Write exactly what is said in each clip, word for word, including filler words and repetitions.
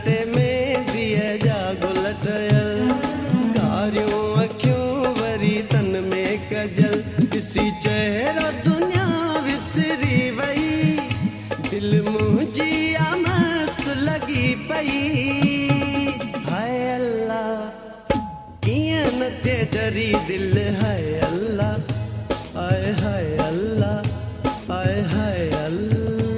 ते मेंदीअ जा गुल ठहियल, कारियूं अखियूं वरी तन में कजल, ॾिसी चहिरो दुनिया विसरी वई, दिल मुंहिंजी आ मस्त लॻी पई। हाय अल्लाह कीअं न थिए जरी दिल, हाय अल्लाह, हाय हाय अल्लाह, हाय हाय अल्लाह।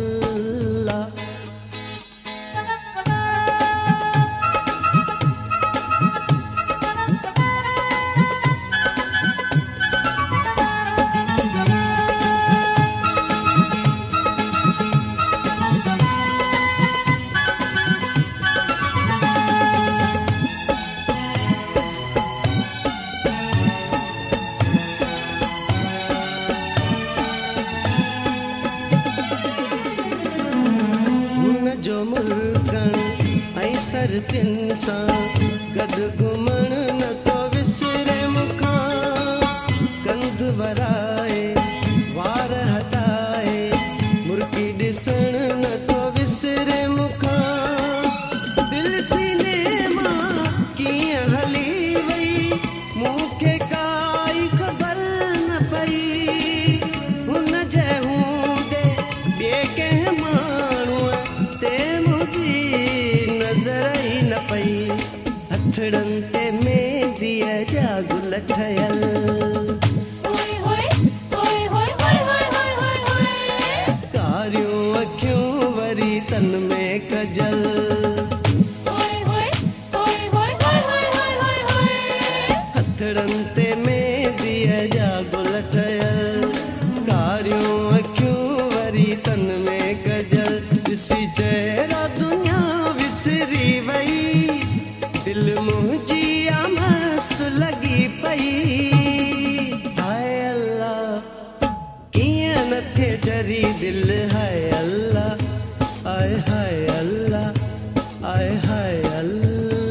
जो मुल्कन ऐं सरतियुनि सां गॾु घुमण न थो विसरे मूंखां, कंध वराए वार हटाए मुर्गी ॾिसण न थो विसरे मूंखां, दिलि सीने मां कीअं हली वई मूंखे काई ख़बर न पई, हुन जे हूंदे ॿिए कंहिं माण्हूअ ते मुंहिंजी नज़र ई न पई, हथड़नि ते मेंदीअ जा गुल ठहियल, कारियूं अखियूं वरी तन में कजल, हथड़नि ते मेंदीअ जा गुल ठहियल, कारियूं अखियूं वरी तन में कजल, ॾिसी चहिरा दुनिया विसरी वई, दिल मुंहिंजी आ मस्त लॻी पई। हाय अल्लाह कीअं न थिए जरी दिल, हाय अल्लाह, हाय हाय अल्लाह, हाय हाय अल्लाह।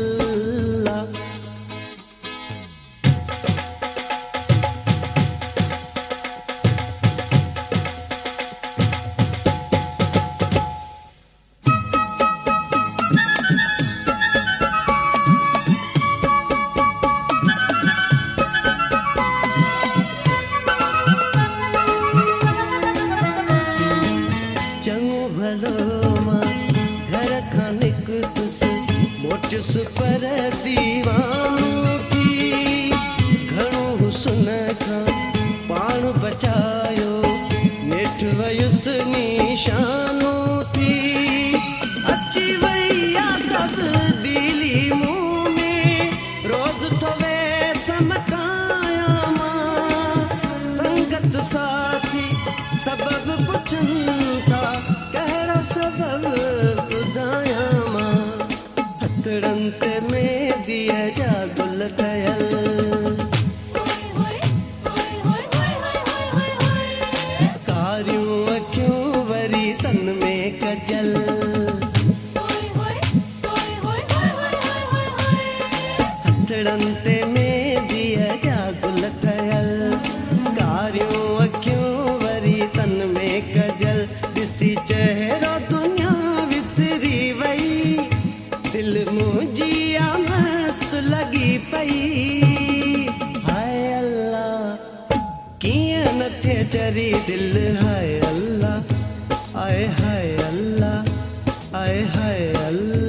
चङो भलो मां घर खां निकितुसि, मोटियुसि पर दीवानो थी, घणो हुस्न खां पाण बचायो, नेठि वयुसि निशानो थी, अची वई आ तब्दीली मूं में, रोज़ थो वेस मटायां मां, संगत साथी सबब पुछनि था, कहिड़ो सबब ॿुधायां मां, हथड़नि ते मेंदीअ जा गुल ठहियल, कारियूं अखियूं वरी तन में कजल, हथड़नि ते मेंदीअ जा गुल ठहियल, कारियूं अखियूं वरी तन में कजल, ॾिसी चहिरो दुनिया विसरी वई, दिल मुंहिंजी आ मस्त लॻी पई। हाय अल्लाह कीअं न थिए जरी दिल, हाय अल्लाह, हाय हाय अल्लाह, हाय हाय अल्लाह।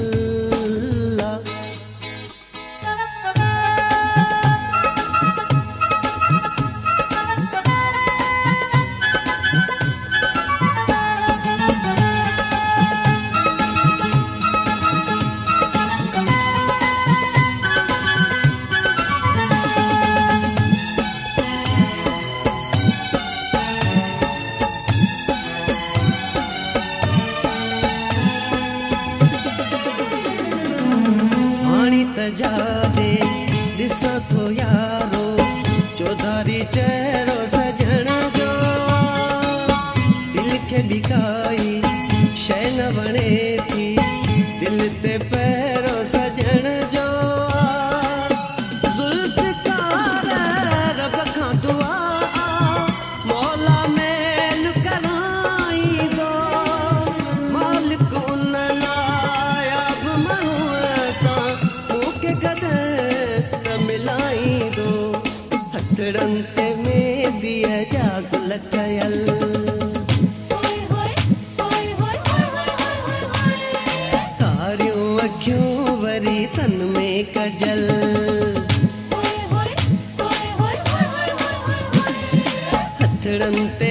जादे ॾिसां थो यारो, चौधारी चहिरो सजण जो, दिल खे बि काई शइ न वणे थी, दिल ते पहिरो सजण जो, ज़ुल्फ़कार रब खां दुआ, मौला मेल कराईंदो, मालिक उन नायाब माण्हू हथड़नि ते मेहंदीअ जा गुल ठहियल कारियूं अखियूं वरी तन में कजल हथड़नि ते